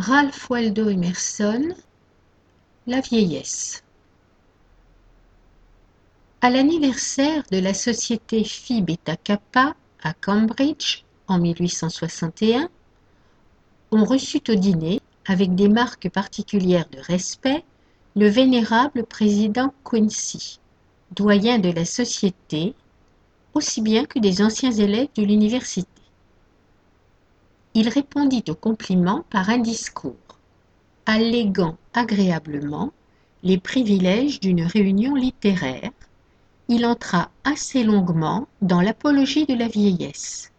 Ralph Waldo Emerson, La vieillesse. À l'anniversaire de la société Phi Beta Kappa à Cambridge en 1861, on reçut au dîner, avec des marques particulières de respect, le vénérable président Quincy, doyen de la société, aussi bien que des anciens élèves de l'université. Il répondit aux compliments par un discours, alléguant agréablement les privilèges d'une réunion littéraire. Il entra assez longuement dans l'apologie de la vieillesse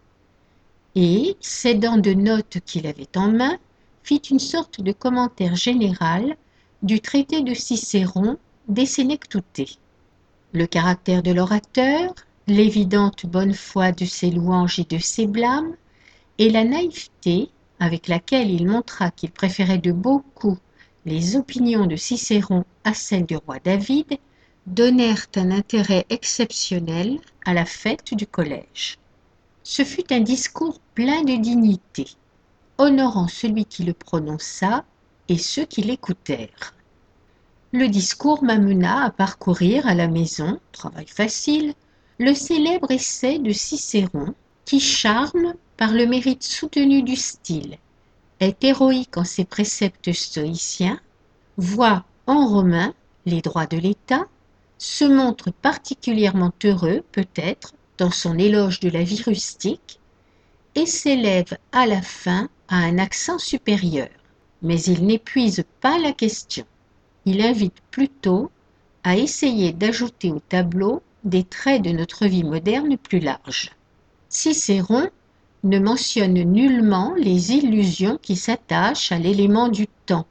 et, s'aidant de notes qu'il avait en main, fit une sorte de commentaire général du traité de Cicéron des Sénectutées. Le caractère de l'orateur, l'évidente bonne foi de ses louanges et de ses blâmes, et la naïveté avec laquelle il montra qu'il préférait de beaucoup les opinions de Cicéron à celles du roi David, donnèrent un intérêt exceptionnel à la fête du collège. Ce fut un discours plein de dignité, honorant celui qui le prononça et ceux qui l'écoutèrent. Le discours m'amena à parcourir à la maison, travail facile, le célèbre essai de Cicéron, qui charme par le mérite soutenu du style, est héroïque en ses préceptes stoïciens, voit en Romain les droits de l'État, se montre particulièrement heureux, peut-être, dans son éloge de la vie rustique, et s'élève à la fin à un accent supérieur. Mais il n'épuise pas la question. Il invite plutôt à essayer d'ajouter au tableau des traits de notre vie moderne plus larges. Cicéron ne mentionne nullement les illusions qui s'attachent à l'élément du temps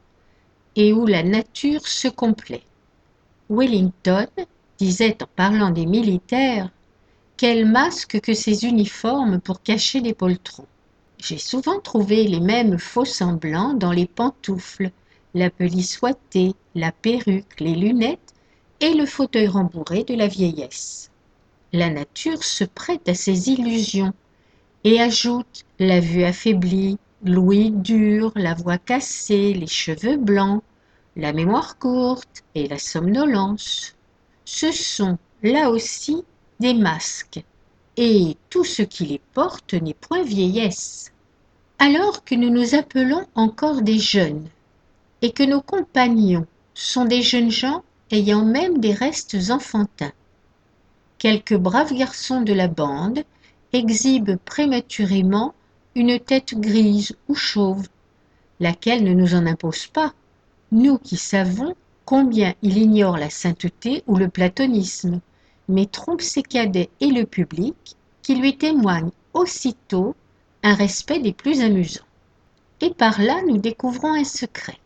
et où la nature se complaît. Wellington disait en parlant des militaires: quel masque que ces uniformes pour cacher les poltrons. J'ai souvent trouvé les mêmes faux-semblants dans les pantoufles, la pelisse ouatée, la perruque, les lunettes et le fauteuil rembourré de la vieillesse. La nature se prête à ces illusions et ajoute la vue affaiblie, l'ouïe dure, la voix cassée, les cheveux blancs, la mémoire courte et la somnolence. Ce sont, là aussi, des masques, et tout ce qui les porte n'est point vieillesse. Alors que nous nous appelons encore des jeunes, et que nos compagnons sont des jeunes gens ayant même des restes enfantins, quelques braves garçons de la bande exhibent prématurément une tête grise ou chauve, laquelle ne nous en impose pas, nous qui savons combien il ignore la sainteté ou le platonisme, mais trompe ses cadets et le public, qui lui témoignent aussitôt un respect des plus amusants. Et par là nous découvrons un secret,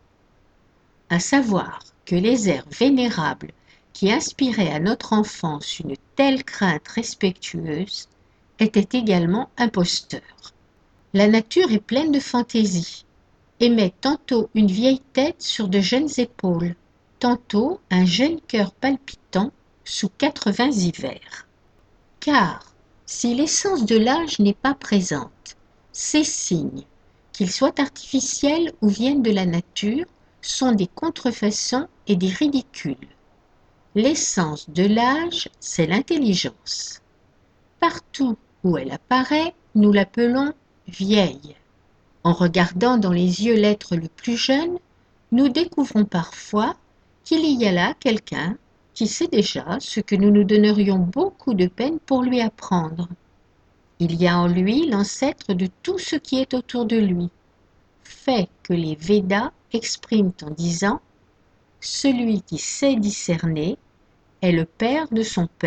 à savoir que les airs vénérables qui inspiraient à notre enfance une telle crainte respectueuse étaient également imposteurs. La nature est pleine de fantaisie, et met tantôt une vieille tête sur de jeunes épaules, tantôt un jeune cœur palpitant sous 80 hivers. Car, si l'essence de l'âge n'est pas présente, ces signes, qu'ils soient artificiels ou viennent de la nature, sont des contrefaçons et des ridicules. L'essence de l'âge, c'est l'intelligence. Partout où elle apparaît, nous l'appelons vieille. En regardant dans les yeux l'être le plus jeune, nous découvrons parfois qu'il y a là quelqu'un qui sait déjà ce que nous nous donnerions beaucoup de peine pour lui apprendre. Il y a en lui l'ancêtre de tout ce qui est autour de lui, fait que les Védas expriment en disant « Celui qui sait discerner est le père de son père »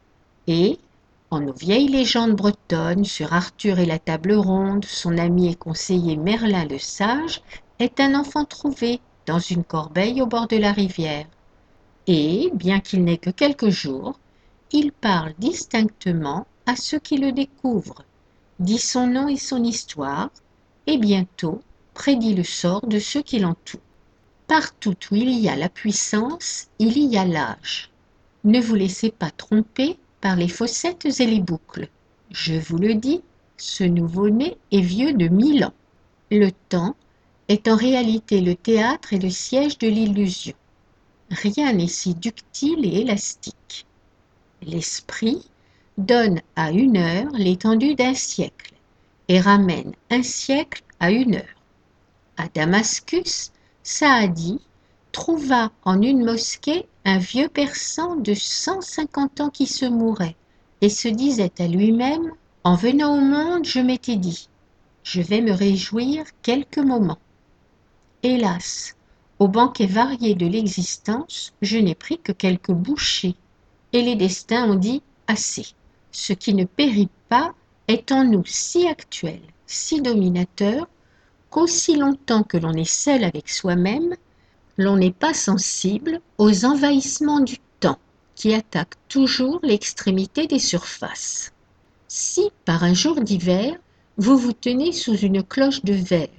et, en nos vieilles légendes bretonnes sur Arthur et la table ronde, son ami et conseiller Merlin le sage est un enfant trouvé dans une corbeille au bord de la rivière. Et, bien qu'il n'ait que quelques jours, il parle distinctement à ceux qui le découvrent, dit son nom et son histoire, et bientôt prédit le sort de ceux qui l'entourent. Partout où il y a la puissance, il y a l'âge. Ne vous laissez pas tromper par les fossettes et les boucles. Je vous le dis, ce nouveau-né est vieux de 1000 ans. Le temps est en réalité le théâtre et le siège de l'illusion. Rien n'est si ductile et élastique. L'esprit donne à 1 heure l'étendue d'un siècle et ramène un siècle à 1 heure. À Damascus, Saadi trouva en une mosquée un vieux persan de 150 ans qui se mourait et se disait à lui-même: en venant au monde, je m'étais dit, je vais me réjouir quelques moments. Hélas, au banquet varié de l'existence, je n'ai pris que quelques bouchées, et les destins ont dit assez. Ce qui ne périt pas est en nous si actuel, si dominateur, qu'aussi longtemps que l'on est seul avec soi-même, l'on n'est pas sensible aux envahissements du temps qui attaquent toujours l'extrémité des surfaces. Si, par un jour d'hiver, vous vous tenez sous une cloche de verre,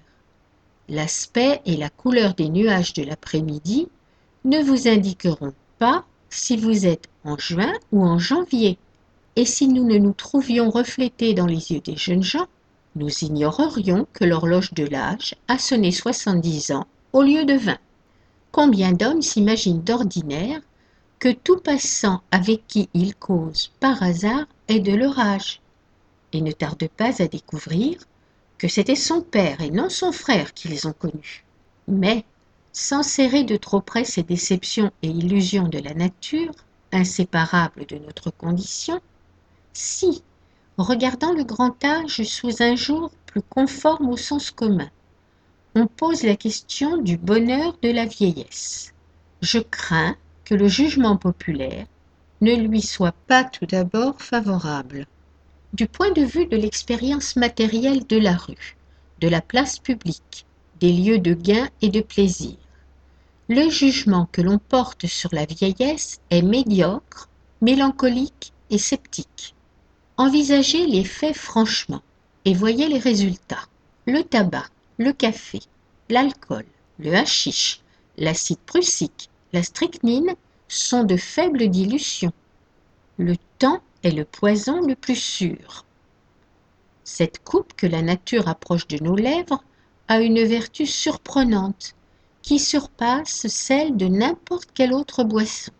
l'aspect et la couleur des nuages de l'après-midi ne vous indiqueront pas si vous êtes en juin ou en janvier. Et si nous ne nous trouvions reflétés dans les yeux des jeunes gens, nous ignorerions que l'horloge de l'âge a sonné 70 ans au lieu de 20. Combien d'hommes s'imaginent d'ordinaire que tout passant avec qui ils causent par hasard est de leur âge, et ne tardent pas à découvrir que c'était son père et non son frère qu'ils ont connu. Mais, sans serrer de trop près ces déceptions et illusions de la nature, inséparables de notre condition, si, regardant le grand âge sous un jour plus conforme au sens commun, on pose la question du bonheur de la vieillesse, je crains que le jugement populaire ne lui soit pas tout d'abord favorable. Du point de vue de l'expérience matérielle de la rue, de la place publique, des lieux de gain et de plaisir, le jugement que l'on porte sur la vieillesse est médiocre, mélancolique et sceptique. Envisagez les faits franchement et voyez les résultats. Le tabac, le café, l'alcool, le hashish, l'acide prussique, la strychnine sont de faibles dilutions. Le temps est le poison le plus sûr. Cette coupe que la nature approche de nos lèvres a une vertu surprenante qui surpasse celle de n'importe quelle autre boisson.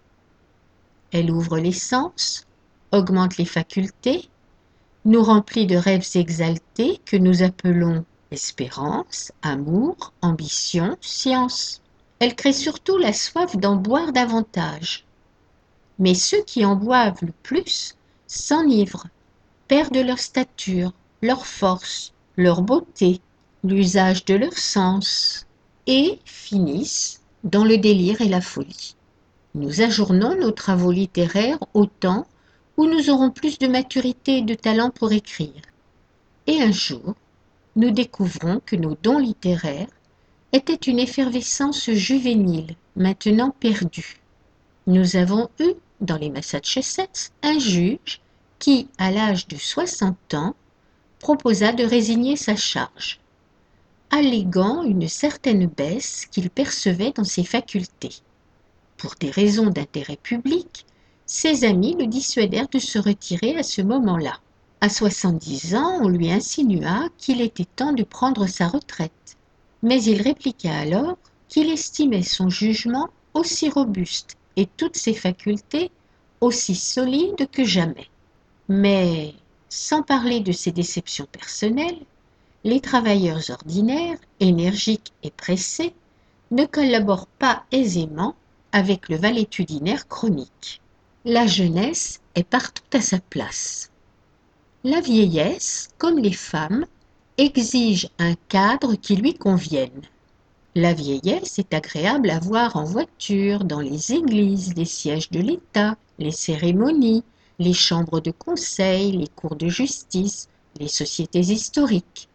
Elle ouvre les sens, augmente les facultés, nous remplit de rêves exaltés que nous appelons espérance, amour, ambition, science. Elle crée surtout la soif d'en boire davantage. Mais ceux qui en boivent le plus s'enivrent, perdent leur stature, leur force, leur beauté, l'usage de leurs sens, et finissent dans le délire et la folie. Nous ajournons nos travaux littéraires au temps où nous aurons plus de maturité et de talent pour écrire. Et un jour, nous découvrons que nos dons littéraires étaient une effervescence juvénile, maintenant perdue. Nous avons eu, dans les Massachusetts, un juge qui, à l'âge de 60 ans, proposa de résigner sa charge, alléguant une certaine baisse qu'il percevait dans ses facultés. Pour des raisons d'intérêt public, ses amis le dissuadèrent de se retirer à ce moment-là. À 70 ans, on lui insinua qu'il était temps de prendre sa retraite, mais il répliqua alors qu'il estimait son jugement aussi robuste et toutes ses facultés aussi solides que jamais. Mais, sans parler de ses déceptions personnelles, les travailleurs ordinaires, énergiques et pressés, ne collaborent pas aisément avec le valétudinaire chronique. La jeunesse est partout à sa place. La vieillesse, comme les femmes, exige un cadre qui lui convienne. La vieillesse est agréable à voir en voiture, dans les églises, les sièges de l'État, les cérémonies, les chambres de conseil, les cours de justice, les sociétés historiques.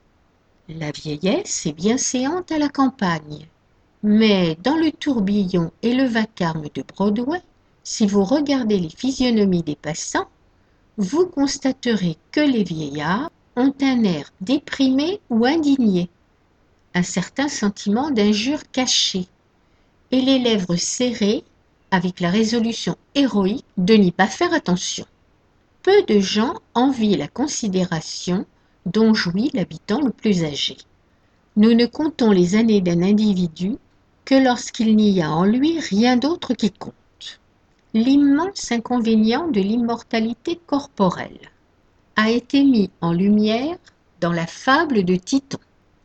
La vieillesse est bien séante à la campagne. Mais dans le tourbillon et le vacarme de Broadway, si vous regardez les physionomies des passants, vous constaterez que les vieillards ont un air déprimé ou indigné, un certain sentiment d'injure cachée, et les lèvres serrées avec la résolution héroïque de n'y pas faire attention. Peu de gens envient la considération dont jouit l'habitant le plus âgé. Nous ne comptons les années d'un individu que lorsqu'il n'y a en lui rien d'autre qui compte. L'immense inconvénient de l'immortalité corporelle a été mis en lumière dans la fable de Titon.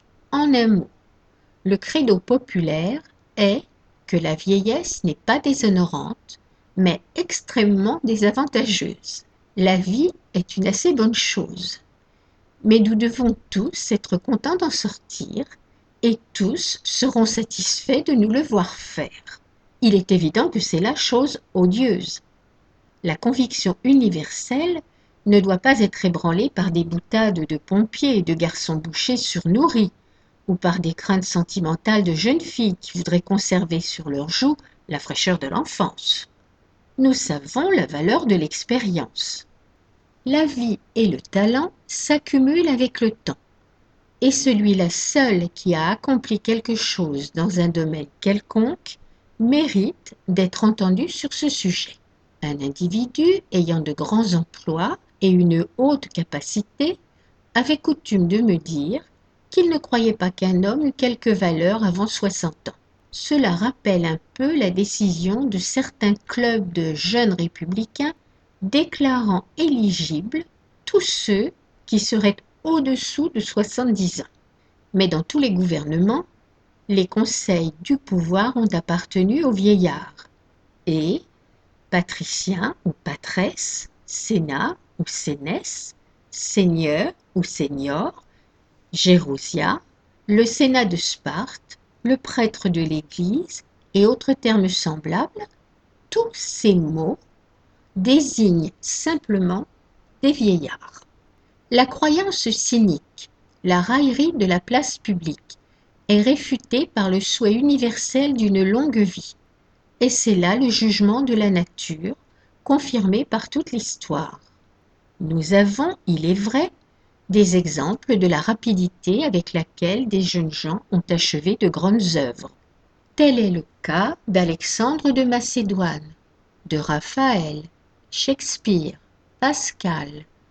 En un mot, le credo populaire est que la vieillesse n'est pas déshonorante, mais extrêmement désavantageuse. La vie est une assez bonne chose, mais nous devons tous être contents d'en sortir, et tous seront satisfaits de nous le voir faire. Il est évident que c'est la chose odieuse. La conviction universelle ne doit pas être ébranlée par des boutades de pompiers et de garçons bouchers surnourris, ou par des craintes sentimentales de jeunes filles qui voudraient conserver sur leurs joues la fraîcheur de l'enfance. Nous savons la valeur de l'expérience. La vie et le talent s'accumulent avec le temps, et celui-là seul qui a accompli quelque chose dans un domaine quelconque mérite d'être entendu sur ce sujet. Un individu ayant de grands emplois et une haute capacité avait coutume de me dire qu'il ne croyait pas qu'un homme eût quelque valeur avant 60 ans. Cela rappelle un peu la décision de certains clubs de jeunes républicains déclarant éligibles tous ceux qui seraient au-dessous de 70 ans. Mais dans tous les gouvernements, les conseils du pouvoir ont appartenu aux vieillards, et patriciens ou patresses, sénat ou sénesse, seigneur ou senior, Gérousia, le sénat de Sparte, le prêtre de l'Église et autres termes semblables, tous ces mots désignent simplement des vieillards. La croyance cynique, la raillerie de la place publique, est réfutée par le souhait universel d'une longue vie, et c'est là le jugement de la nature, confirmé par toute l'histoire. Nous avons, il est vrai, des exemples de la rapidité avec laquelle des jeunes gens ont achevé de grandes œuvres. Tel est le cas d'Alexandre de Macédoine, de Raphaël, Shakespeare, Pascal,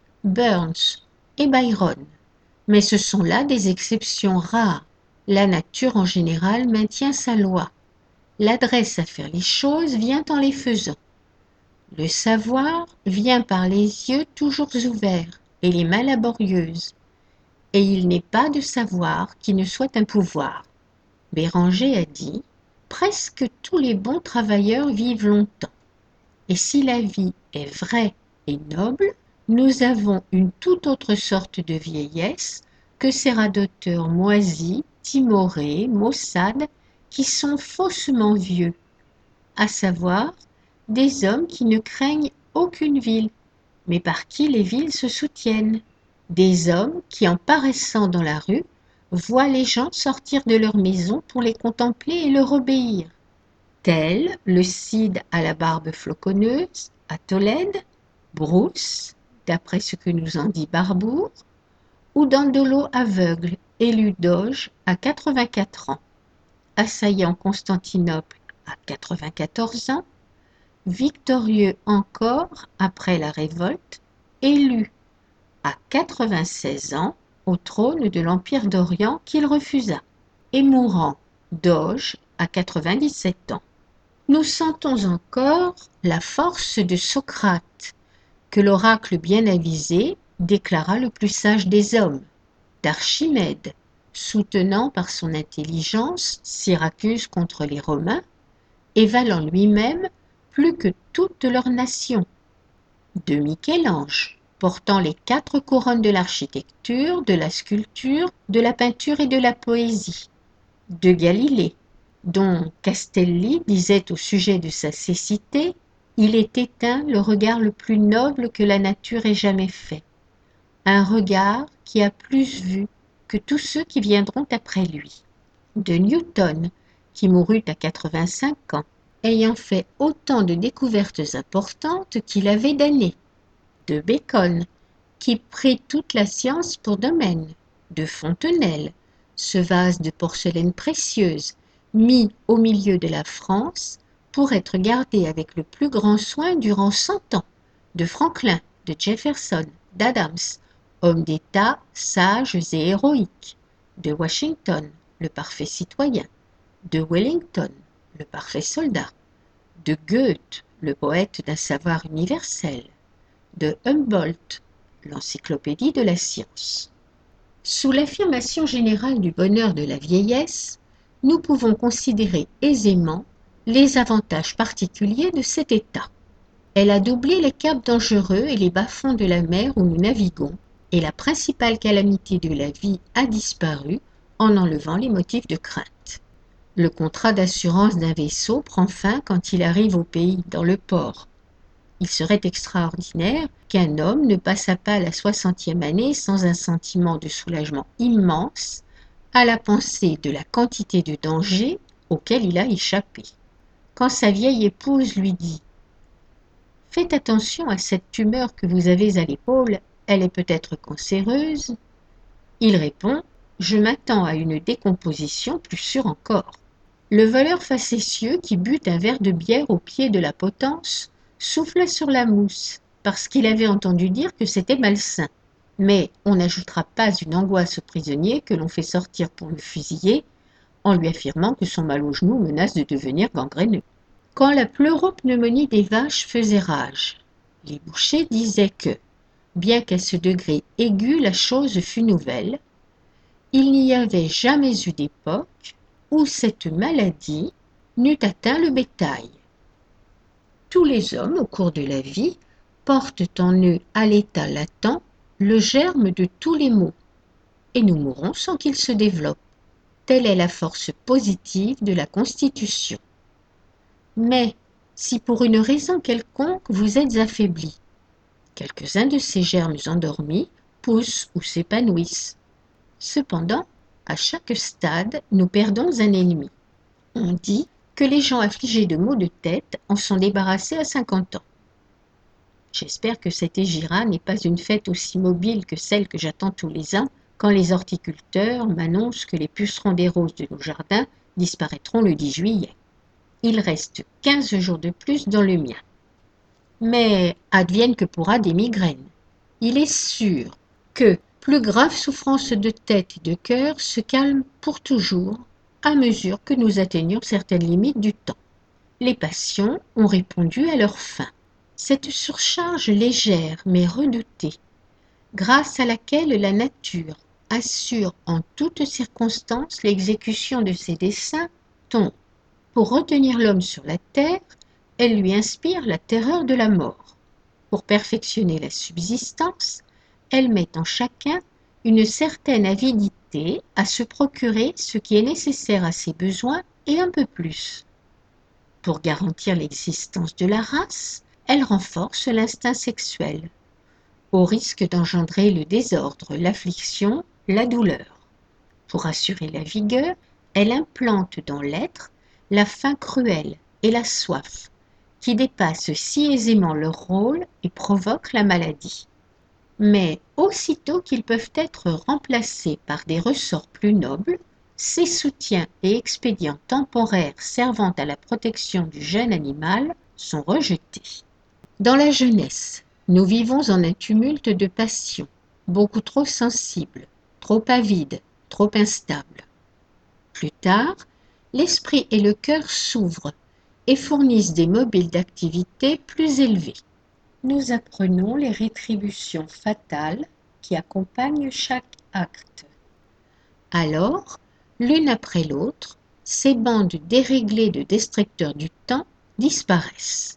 Burns et Byron. Mais ce sont là des exceptions rares. La nature en général maintient sa loi. L'adresse à faire les choses vient en les faisant. Le savoir vient par les yeux toujours ouverts et les mains laborieuses. Et il n'est pas de savoir qui ne soit un pouvoir. Béranger a dit « Presque tous les bons travailleurs vivent longtemps. Et si la vie est vraie et noble, nous avons une toute autre sorte de vieillesse que ces radoteurs moisis, timorés, maussades, qui sont faussement vieux, à savoir des hommes qui ne craignent aucune ville, mais par qui les villes se soutiennent, des hommes qui, en paraissant dans la rue, voient les gens sortir de leur maison pour les contempler et leur obéir, tel le Cid à la barbe floconneuse, à Tolède, Bruce, d'après ce que nous en dit Barbour, ou Dandolo aveugle, élu doge à 84 ans, assaillant Constantinople à 94 ans, victorieux encore après la révolte, élu à 96 ans au trône de l'Empire d'Orient qu'il refusa, et mourant doge à 97 ans. Nous sentons encore la force de Socrate, que l'oracle bien avisé déclara le plus sage des hommes, d'Archimède, soutenant par son intelligence Syracuse contre les Romains, et valant lui-même plus que toute leur nation, de Michel-Ange, portant les 4 couronnes de l'architecture, de la sculpture, de la peinture et de la poésie, de Galilée, dont Castelli disait au sujet de sa cécité « Il est éteint le regard le plus noble que la nature ait jamais fait, un regard qui a plus vu que tous ceux qui viendront après lui », de Newton, qui mourut à 85 ans, ayant fait autant de découvertes importantes qu'il avait d'années, de Bacon, qui prit toute la science pour domaine, de Fontenelle, ce vase de porcelaine précieuse, mis au milieu de la France pour être gardé avec le plus grand soin durant 100 ans, de Franklin, de Jefferson, d'Adams, hommes d'État sages et héroïques, de Washington, le parfait citoyen, de Wellington, le parfait soldat, de Goethe, le poète d'un savoir universel, de Humboldt, l'encyclopédie de la science. Sous l'affirmation générale du bonheur de la vieillesse, nous pouvons considérer aisément les avantages particuliers de cet état. Elle a doublé les caps dangereux et les bas-fonds de la mer où nous naviguons, et la principale calamité de la vie a disparu en enlevant les motifs de crainte. Le contrat d'assurance d'un vaisseau prend fin quand il arrive au pays, dans le port. Il serait extraordinaire qu'un homme ne passât pas la 60e année sans un sentiment de soulagement immense à la pensée de la quantité de dangers auxquels il a échappé. Quand sa vieille épouse lui dit « Faites attention à cette tumeur que vous avez à l'épaule, elle est peut-être cancéreuse », il répond « Je m'attends à une décomposition plus sûre encore ». Le voleur facétieux qui but un verre de bière au pied de la potence souffla sur la mousse, parce qu'il avait entendu dire que c'était malsain. Mais on n'ajoutera pas une angoisse au prisonnier que l'on fait sortir pour le fusiller, en lui affirmant que son mal au genou menace de devenir gangréneux. Quand la pleuropneumonie des vaches faisait rage, les bouchers disaient que, bien qu'à ce degré aigu la chose fût nouvelle, il n'y avait jamais eu d'époque où cette maladie n'eût atteint le bétail. Tous les hommes, au cours de la vie, portent en eux à l'état latent le germe de tous les maux, et nous mourons sans qu'ils se développent. Telle est la force positive de la constitution. Mais, si pour une raison quelconque vous êtes affaibli, quelques-uns de ces germes endormis poussent ou s'épanouissent. Cependant, à chaque stade, nous perdons un ennemi. On dit que les gens affligés de maux de tête en sont débarrassés à 50 ans. J'espère que cette hégira n'est pas une fête aussi mobile que celle que j'attends tous les ans quand les horticulteurs m'annoncent que les pucerons des roses de nos jardins disparaîtront le 10 juillet. Il reste 15 jours de plus dans le mien. Mais advienne que pourra des migraines. Il est sûr que plus graves souffrances de tête et de cœur se calment pour toujours à mesure que nous atteignons certaines limites du temps. Les passions ont répondu à leur fin. Cette surcharge légère mais redoutée, grâce à laquelle la nature assure en toutes circonstances l'exécution de ses desseins, tombe. Pour retenir l'homme sur la terre, elle lui inspire la terreur de la mort. Pour perfectionner la subsistance, elle met en chacun une certaine avidité à se procurer ce qui est nécessaire à ses besoins et un peu plus. Pour garantir l'existence de la race, elle renforce l'instinct sexuel, au risque d'engendrer le désordre, l'affliction, la douleur. Pour assurer la vigueur, elle implante dans l'être la faim cruelle et la soif, qui dépassent si aisément leur rôle et provoquent la maladie. Mais aussitôt qu'ils peuvent être remplacés par des ressorts plus nobles, ces soutiens et expédients temporaires servant à la protection du jeune animal sont rejetés. Dans la jeunesse, nous vivons en un tumulte de passions, beaucoup trop sensibles, trop avides, trop instables. Plus tard, l'esprit et le cœur s'ouvrent et fournissent des mobiles d'activité plus élevés. Nous apprenons les rétributions fatales qui accompagnent chaque acte. Alors, l'une après l'autre, ces bandes déréglées de destructeurs du temps disparaissent.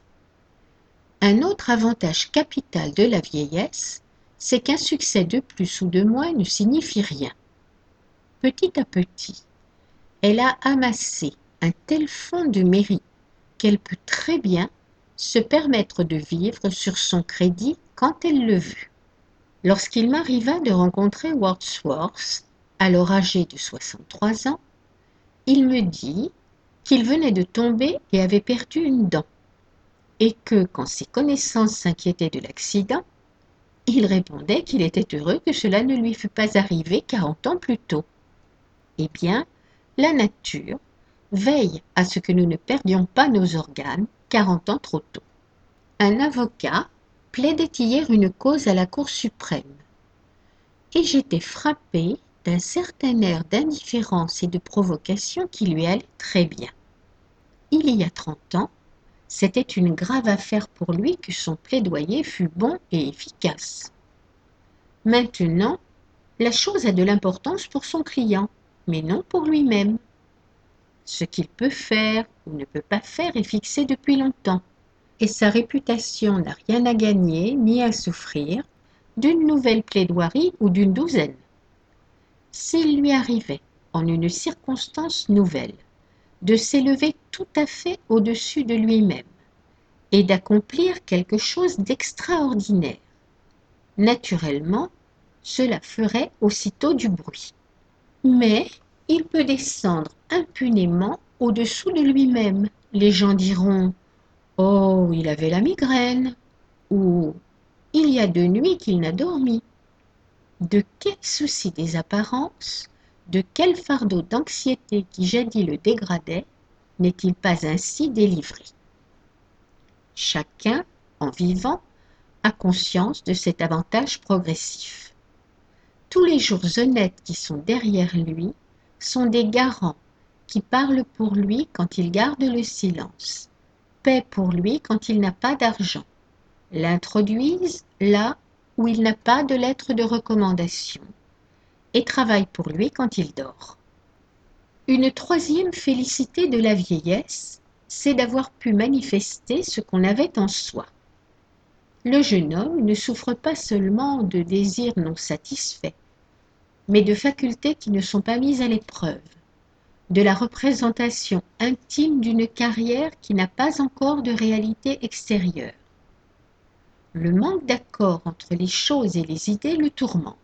Un autre avantage capital de la vieillesse, c'est qu'un succès de plus ou de moins ne signifie rien. Petit à petit, elle a amassé un tel fonds de mérite qu'elle peut très bien se permettre de vivre sur son crédit quand elle le veut. Lorsqu'il m'arriva de rencontrer Wordsworth, alors âgé de 63 ans, il me dit qu'il venait de tomber et avait perdu une dent, et que, quand ses connaissances s'inquiétaient de l'accident, il répondait qu'il était heureux que cela ne lui fût pas arrivé 40 ans plus tôt. Eh bien, la nature veille à ce que nous ne perdions pas nos organes 40 ans trop tôt. Un avocat plaidait hier une cause à la Cour suprême, et j'étais frappée d'un certain air d'indifférence et de provocation qui lui allait très bien. Il y a 30 ans, c'était une grave affaire pour lui que son plaidoyer fût bon et efficace. Maintenant, la chose a de l'importance pour son client, mais non pour lui-même. Ce qu'il peut faire ou ne peut pas faire est fixé depuis longtemps, et sa réputation n'a rien à gagner ni à souffrir d'une nouvelle plaidoirie ou d'une douzaine. S'il lui arrivait, en une circonstance nouvelle, de s'élever tout à fait au-dessus de lui-même et d'accomplir quelque chose d'extraordinaire, naturellement, cela ferait aussitôt du bruit. Mais il peut descendre impunément au-dessous de lui-même. Les gens diront « Oh, il avait la migraine » ou « Il y a 2 nuits qu'il n'a dormi ». De quel souci des apparences, de quel fardeau d'anxiété qui jadis le dégradait, n'est-il pas ainsi délivré? Chacun, en vivant, a conscience de cet avantage progressif. Tous les jours honnêtes qui sont derrière lui sont des garants qui parlent pour lui quand il garde le silence, paient pour lui quand il n'a pas d'argent, l'introduisent là où il n'a pas de lettre de recommandation et travaillent pour lui quand il dort. Une troisième félicité de la vieillesse, c'est d'avoir pu manifester ce qu'on avait en soi. Le jeune homme ne souffre pas seulement de désirs non satisfaits, mais de facultés qui ne sont pas mises à l'épreuve, de la représentation intime d'une carrière qui n'a pas encore de réalité extérieure. Le manque d'accord entre les choses et les idées le tourmente.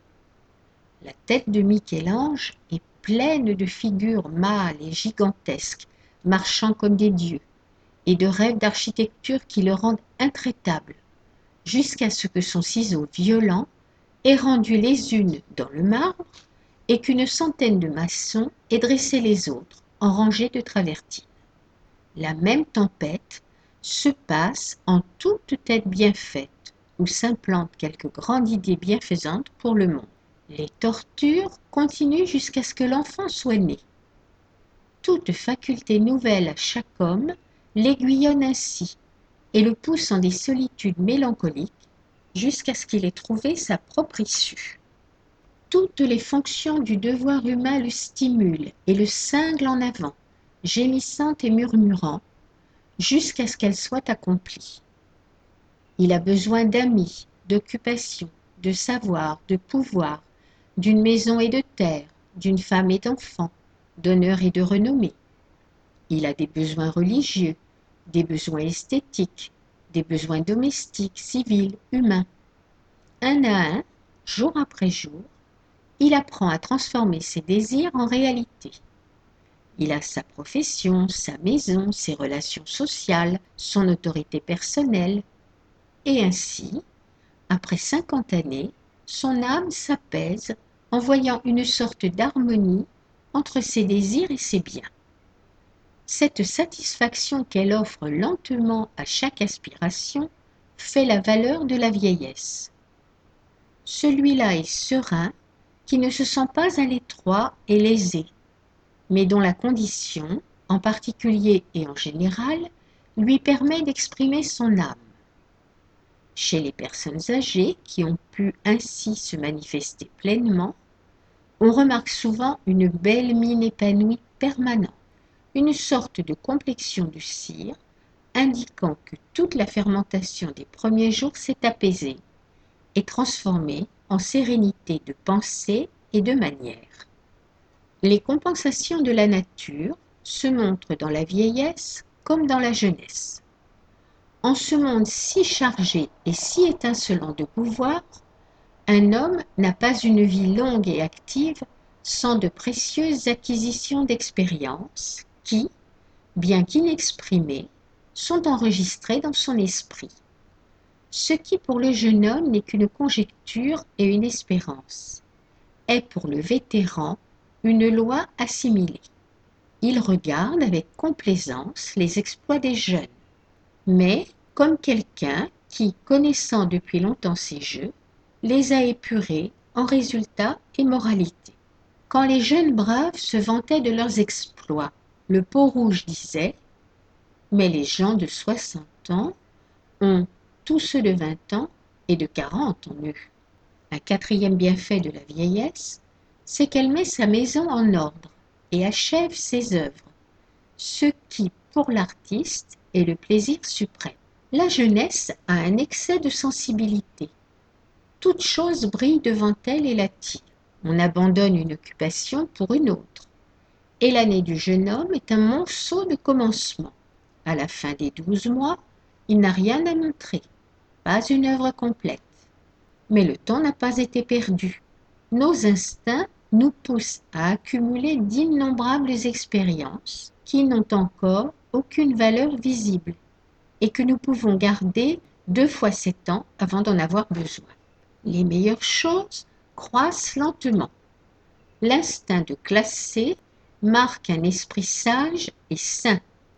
La tête de Michel-Ange est pleine de figures mâles et gigantesques, marchant comme des dieux, et de rêves d'architecture qui le rendent intraitable, jusqu'à ce que son ciseau violent ait rendu les unes dans le marbre et qu'une centaine de maçons aient dressé les autres en rangées de travertines. La même tempête se passe en toute tête bien faite, où s'implante quelque grande idée bienfaisante pour le monde. Les tortures continuent jusqu'à ce que l'enfant soit né. Toute faculté nouvelle à chaque homme l'aiguillonne ainsi et le pousse en des solitudes mélancoliques jusqu'à ce qu'il ait trouvé sa propre issue. Toutes les fonctions du devoir humain le stimulent et le cinglent en avant, gémissant et murmurant, jusqu'à ce qu'elles soient accomplies. Il a besoin d'amis, d'occupation, de savoir, de pouvoir, d'une maison et de terre, d'une femme et d'enfants, d'honneur et de renommée. Il a des besoins religieux, des besoins esthétiques, des besoins domestiques, civils, humains. Un à un, jour après jour, il apprend à transformer ses désirs en réalité. Il a sa profession, sa maison, ses relations sociales, son autorité personnelle. Et ainsi, après 50 années, son âme s'apaise en voyant une sorte d'harmonie entre ses désirs et ses biens. Cette satisfaction qu'elle offre lentement à chaque aspiration fait la valeur de la vieillesse. Celui-là est serein, qui ne se sent pas à l'étroit et lésé, mais dont la condition, en particulier et en général, lui permet d'exprimer son âme. Chez les personnes âgées qui ont pu ainsi se manifester pleinement, on remarque souvent une belle mine épanouie permanente, une sorte de complexion du cire, indiquant que toute la fermentation des premiers jours s'est apaisée et transformée en sérénité de pensée et de manière. Les compensations de la nature se montrent dans la vieillesse comme dans la jeunesse. En ce monde si chargé et si étincelant de pouvoir, un homme n'a pas une vie longue et active sans de précieuses acquisitions d'expérience qui, bien qu'inexprimées, sont enregistrées dans son esprit. Ce qui pour le jeune homme n'est qu'une conjecture et une espérance, est pour le vétéran une loi assimilée. Il regarde avec complaisance les exploits des jeunes, mais comme quelqu'un qui, connaissant depuis longtemps ces jeux, les a épurés en résultats et moralité. Quand les jeunes braves se vantaient de leurs exploits, le Peau-Rouge disait: mais les gens de 60 ans ont tous ceux de 20 ans et de 40 en eux. Un quatrième bienfait de la vieillesse, c'est qu'elle met sa maison en ordre et achève ses œuvres, ce qui, pour l'artiste, est le plaisir suprême. La jeunesse a un excès de sensibilité. Toute chose brille devant elle et l'attire. On abandonne une occupation pour une autre. Et l'année du jeune homme est un monceau de commencement. À la fin des 12 mois, il n'a rien à montrer, pas une œuvre complète. Mais le temps n'a pas été perdu. Nos instincts nous poussent à accumuler d'innombrables expériences qui n'ont encore aucune valeur visible et que nous pouvons garder 2 fois 7 ans avant d'en avoir besoin. Les meilleures choses croissent lentement. L'instinct de classer marque un esprit sage et sain.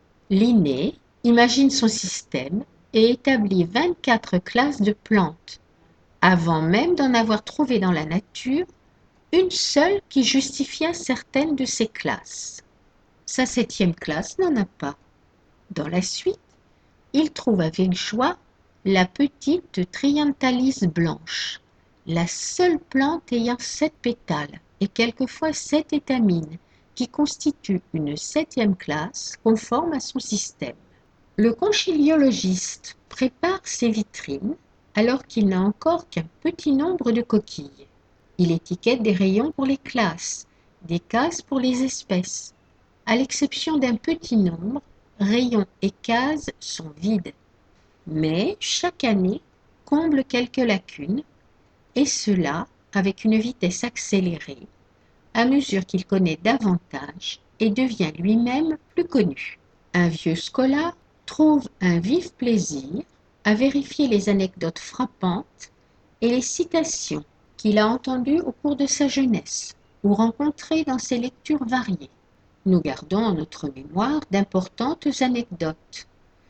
Linné imagine son système et établit 24 classes de plantes, avant même d'en avoir trouvé dans la nature une seule qui justifiât certaines de ces classes. Sa 7e classe n'en a pas. Dans la suite, il trouve avec joie la petite Trianthalis blanche, la seule plante ayant 7 pétales et quelquefois 7 étamines, qui constitue une 7e classe conforme à son système. Le conchiliologiste prépare ses vitrines alors qu'il n'a encore qu'un petit nombre de coquilles. Il étiquette des rayons pour les classes, des cases pour les espèces. À l'exception d'un petit nombre, rayons et cases sont vides. Mais chaque année comble quelques lacunes, et cela avec une vitesse accélérée, à mesure qu'il connaît davantage et devient lui-même plus connu. Un vieux scola trouve un vif plaisir à vérifier les anecdotes frappantes et les citations qu'il a entendues au cours de sa jeunesse ou rencontrées dans ses lectures variées. Nous gardons en notre mémoire d'importantes anecdotes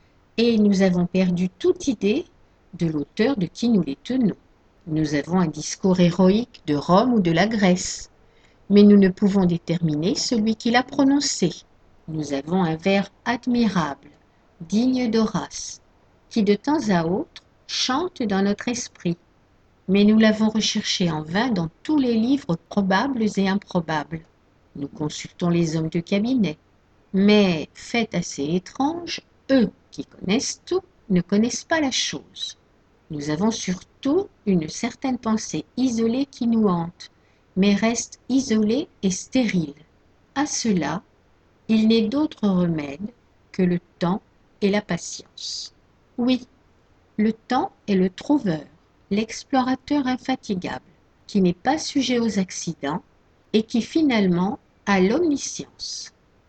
et nous avons perdu toute idée de l'auteur de qui nous les tenons. Nous avons un discours héroïque de Rome ou de la Grèce, mais nous ne pouvons déterminer celui qui l'a prononcé. Nous avons un vers admirable, digne d'Horace, qui de temps à autre chante dans notre esprit, mais nous l'avons recherché en vain dans tous les livres probables et improbables. Nous consultons les hommes de cabinet, mais, fait assez étrange, eux qui connaissent tout ne connaissent pas la chose. Nous avons surtout une certaine pensée isolée qui nous hante, mais reste isolée et stérile. À cela, il n'est d'autre remède que le temps et la patience. Oui, le temps est le trouveur, l'explorateur infatigable, qui n'est pas sujet aux accidents et qui finalement a l'omniscience.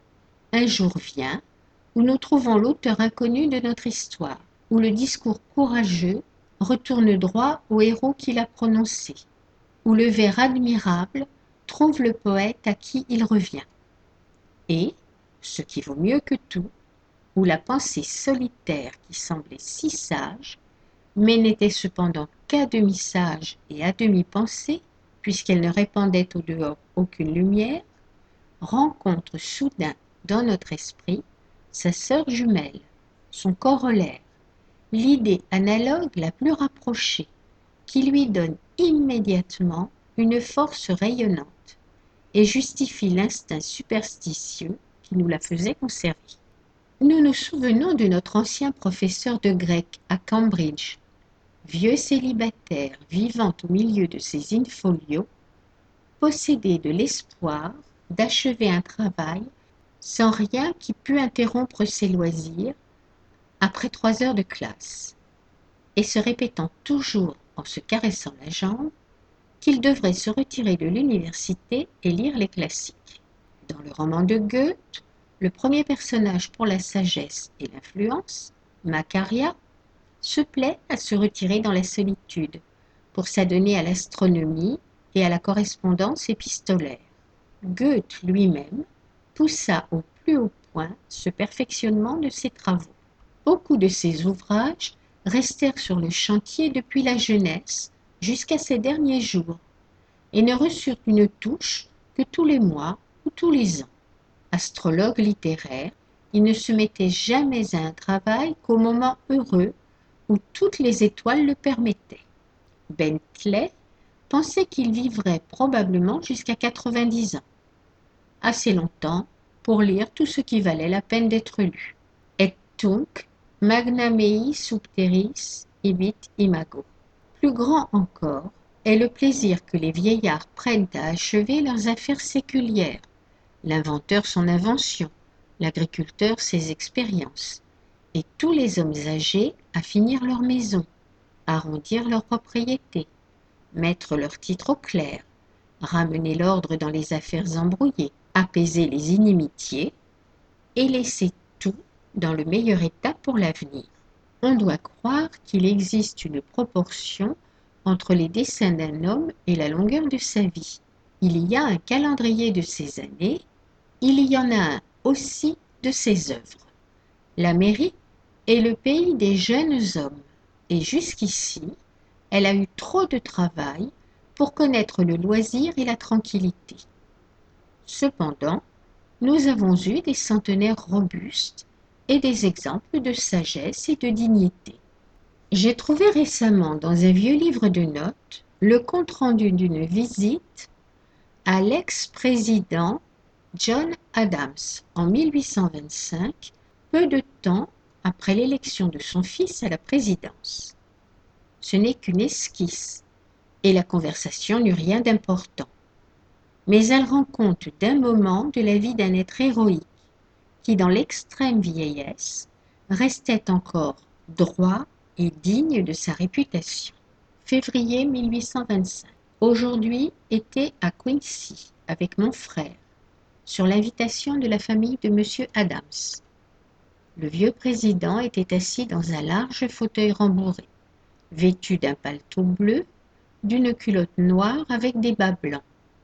Un jour vient où nous trouvons l'auteur inconnu de notre histoire, où le discours courageux retourne droit au héros qui l'a prononcé, où le vers admirable trouve le poète à qui il revient. Et, ce qui vaut mieux que tout, où la pensée solitaire qui semblait si sage, mais n'était cependant qu'à demi sage et à demi pensée, puisqu'elle ne répandait au dehors aucune lumière, rencontre soudain dans notre esprit sa sœur jumelle, son corollaire, l'idée analogue la plus rapprochée, qui lui donne immédiatement une force rayonnante et justifie l'instinct superstitieux qui nous la faisait conserver. Nous nous souvenons de notre ancien professeur de grec à Cambridge, vieux célibataire vivant au milieu de ses in-folios, possédé de l'espoir d'achever un travail sans rien qui pût interrompre ses loisirs après 3 heures de classe, et se répétant toujours en se caressant la jambe qu'il devrait se retirer de l'université et lire les classiques. Dans le roman de Goethe, le premier personnage pour la sagesse et l'influence, Macaria, se plaît à se retirer dans la solitude pour s'adonner à l'astronomie et à la correspondance épistolaire. Goethe lui-même poussa au plus haut point ce perfectionnement de ses travaux. Beaucoup de ses ouvrages restèrent sur le chantier depuis la jeunesse jusqu'à ses derniers jours, et ne reçurent une touche que tous les mois ou tous les ans. Astrologue littéraire, il ne se mettait jamais à un travail qu'au moment heureux où toutes les étoiles le permettaient. Bentley pensait qu'il vivrait probablement jusqu'à 90 ans, assez longtemps pour lire tout ce qui valait la peine d'être lu. Et tunc magna mei subteris ibit imago. Plus grand encore est le plaisir que les vieillards prennent à achever leurs affaires séculières, l'inventeur son invention, l'agriculteur ses expériences, et tous les hommes âgés à finir leur maison, arrondir leur propriété, mettre leur titre au clair, ramener l'ordre dans les affaires embrouillées, apaiser les inimitiés et laisser tout dans le meilleur état pour l'avenir. On doit croire qu'il existe une proportion entre les desseins d'un homme et la longueur de sa vie. Il y a un calendrier de ses années, il y en a un aussi de ses œuvres. L'Amérique est le pays des jeunes hommes, et jusqu'ici, elle a eu trop de travail pour connaître le loisir et la tranquillité. Cependant, nous avons eu des centenaires robustes et des exemples de sagesse et de dignité. J'ai trouvé récemment dans un vieux livre de notes le compte-rendu d'une visite à l'ex-président John Adams en 1825, peu de temps après l'élection de son fils à la présidence. Ce n'est qu'une esquisse, et la conversation n'eut rien d'important. Mais elle rend compte d'un moment de la vie d'un être héroïque, qui dans l'extrême vieillesse restait encore droit et digne de sa réputation. Février 1825. Aujourd'hui était à Quincy avec mon frère, sur l'invitation de la famille de M. Adams. Le vieux président était assis dans un large fauteuil rembourré, vêtu d'un paletot bleu, d'une culotte noire avec des bas blancs.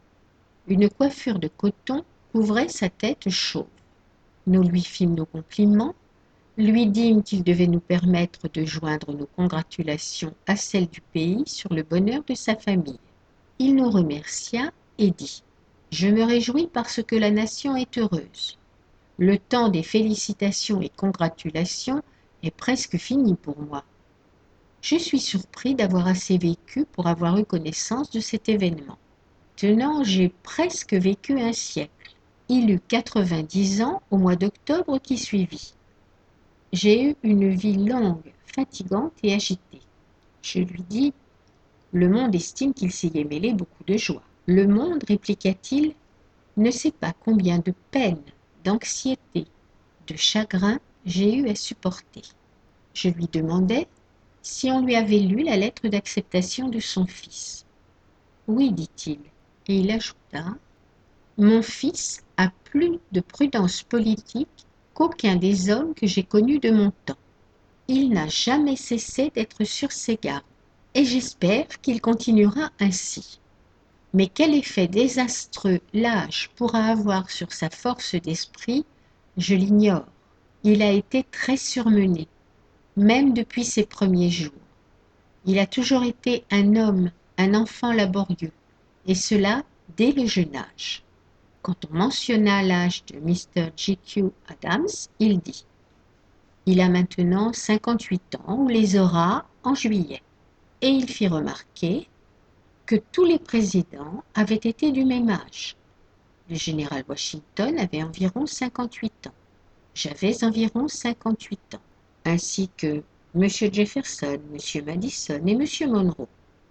Une coiffure de coton couvrait sa tête chauve. Nous lui fîmes nos compliments, lui dîmes qu'il devait nous permettre de joindre nos congratulations à celles du pays sur le bonheur de sa famille. Il nous remercia et dit « Je me réjouis parce que la nation est heureuse. Le temps des félicitations et congratulations est presque fini pour moi. Je suis surpris d'avoir assez vécu pour avoir eu connaissance de cet événement. Maintenant, j'ai presque vécu un siècle. Il eut 90 ans au mois d'octobre qui suivit. J'ai eu une vie longue, fatigante et agitée. Je lui dis « Le monde estime qu'il s'y est mêlé beaucoup de joie. » Le monde, répliqua-t-il, ne sait pas combien de peines, d'anxiété, de chagrin j'ai eu à supporter. Je lui demandai si on lui avait lu la lettre d'acceptation de son fils. Oui, dit-il, et il ajouta « Mon fils a plus de prudence politique qu'aucun des hommes que j'ai connus de mon temps. Il n'a jamais cessé d'être sur ses gardes, et j'espère qu'il continuera ainsi. Mais quel effet désastreux l'âge pourra avoir sur sa force d'esprit, je l'ignore. Il a été très surmené, même depuis ses premiers jours. Il a toujours été un homme, un enfant laborieux, et cela dès le jeune âge. » Quand on mentionna l'âge de Mr. J.Q. Adams, il dit « Il a maintenant 58 ans ou les aura en juillet. » Et il fit remarquer que tous les présidents avaient été du même âge. Le général Washington avait environ 58 ans. J'avais environ 58 ans, ainsi que M. Jefferson, M. Madison et M. Monroe.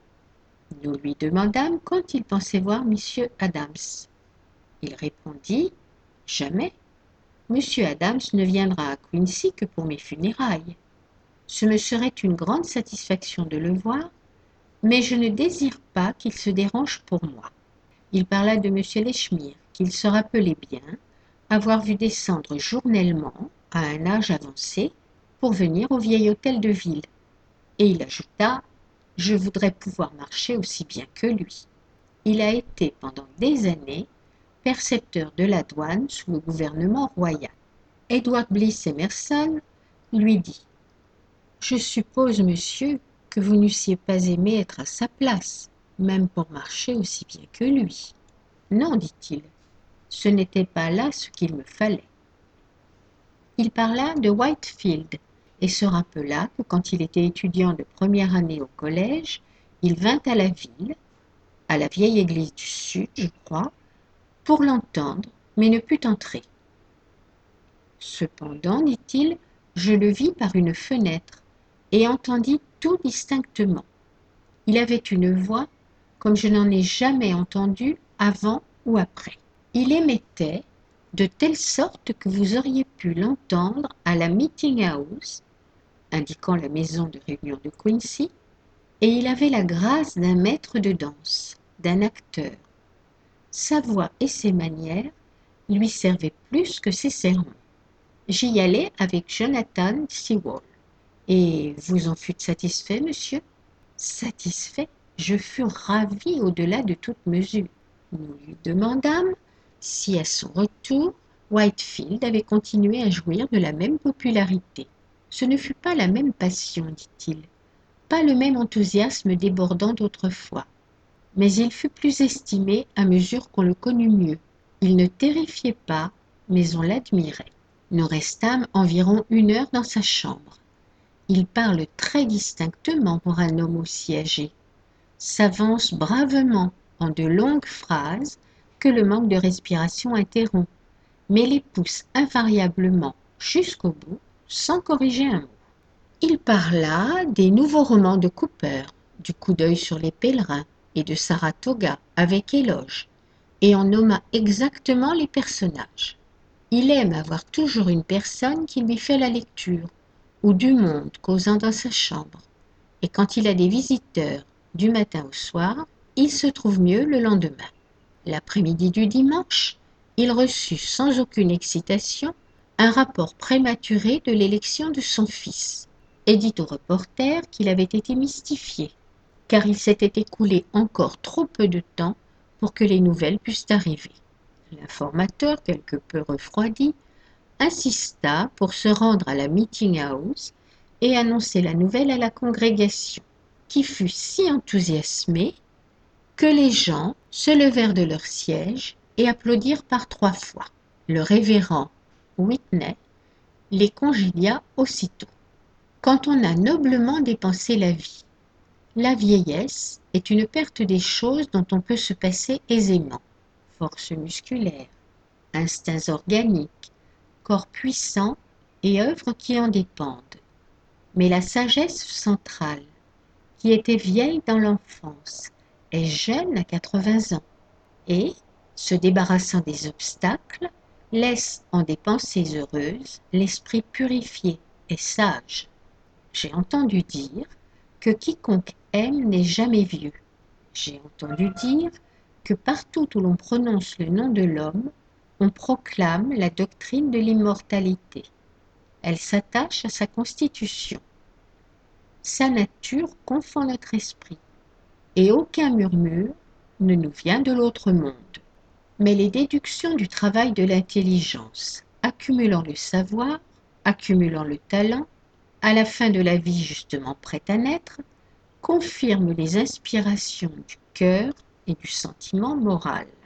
Nous lui demandâmes quand il pensait voir M. Adams. Il répondit « Jamais. M. Adams ne viendra à Quincy que pour mes funérailles. Ce me serait une grande satisfaction de le voir, mais je ne désire pas qu'il se dérange pour moi. » Il parla de M. Lechmere, qu'il se rappelait bien avoir vu descendre journellement, à un âge avancé, pour venir au vieil hôtel de ville. Et il ajouta « Je voudrais pouvoir marcher aussi bien que lui. » Il a été pendant des années percepteur de la douane sous le gouvernement royal. Edward Bliss Emerson lui dit « Je suppose, monsieur, que vous n'eussiez pas aimé être à sa place. même pour marcher aussi bien que lui. Non, dit-il, ce n'était pas là ce qu'il me fallait. Il parla de Whitefield et se rappela que quand il était étudiant de première année au collège, il vint à la ville, à la vieille église du Sud, je crois, pour l'entendre, mais ne put entrer. Cependant, dit-il, je le vis par une fenêtre et entendis tout distinctement. Il avait une voix comme je n'en ai jamais entendu avant ou après. Il émettait de telle sorte que vous auriez pu l'entendre à la Meeting House, indiquant la maison de réunion de Quincy, et il avait la grâce d'un maître de danse, d'un acteur. Sa voix et ses manières lui servaient plus que ses sermons. J'y allais avec Jonathan Sewell. Et vous en fûtes satisfait, monsieur? Satisfait? Je fus ravi au-delà de toute mesure. Nous lui demandâmes si, à son retour, Whitefield avait continué à jouir de la même popularité. Ce ne fut pas la même passion, dit-il, pas le même enthousiasme débordant d'autrefois, mais il fut plus estimé à mesure qu'on le connut mieux. Il ne terrifiait pas, mais on l'admirait. Nous restâmes environ 1 heure dans sa chambre. Il parle très distinctement pour un homme aussi âgé, s'avance bravement en de longues phrases que le manque de respiration interrompt, mais les pousse invariablement jusqu'au bout sans corriger un mot. Il parla des nouveaux romans de Cooper, du coup d'œil sur les pèlerins et de Saratoga avec éloge, et en nomma exactement les personnages. Il aime avoir toujours une personne qui lui fait la lecture, ou du monde causant dans sa chambre, et quand il a des visiteurs du matin au soir, il se trouve mieux le lendemain. L'après-midi du dimanche, il reçut sans aucune excitation un rapport prématuré de l'élection de son fils, et dit au reporter qu'il avait été mystifié, car il s'était écoulé encore trop peu de temps pour que les nouvelles pussent arriver. L'informateur, quelque peu refroidi, insista pour se rendre à la Meeting House et annoncer la nouvelle à la congrégation, qui fut si enthousiasmée que les gens se levèrent de leurs sièges et applaudirent par 3 fois. Le révérend Whitney les congédia aussitôt. Quand on a noblement dépensé la vieillesse est une perte des choses dont on peut se passer aisément. Force musculaire, instincts organiques, corps puissant et œuvres qui en dépendent. Mais la sagesse centrale, qui était vieille dans l'enfance, est jeune à 80 ans et, se débarrassant des obstacles, laisse en des pensées heureuses l'esprit purifié et sage. J'ai entendu dire que quiconque aime n'est jamais vieux. J'ai entendu dire que partout où l'on prononce le nom de l'homme, on proclame la doctrine de l'immortalité. Elle s'attache à sa constitution. Sa nature confond notre esprit, et aucun murmure ne nous vient de l'autre monde. Mais les déductions du travail de l'intelligence, accumulant le savoir, accumulant le talent, à la fin de la vie justement prête à naître, confirment les inspirations du cœur et du sentiment moral.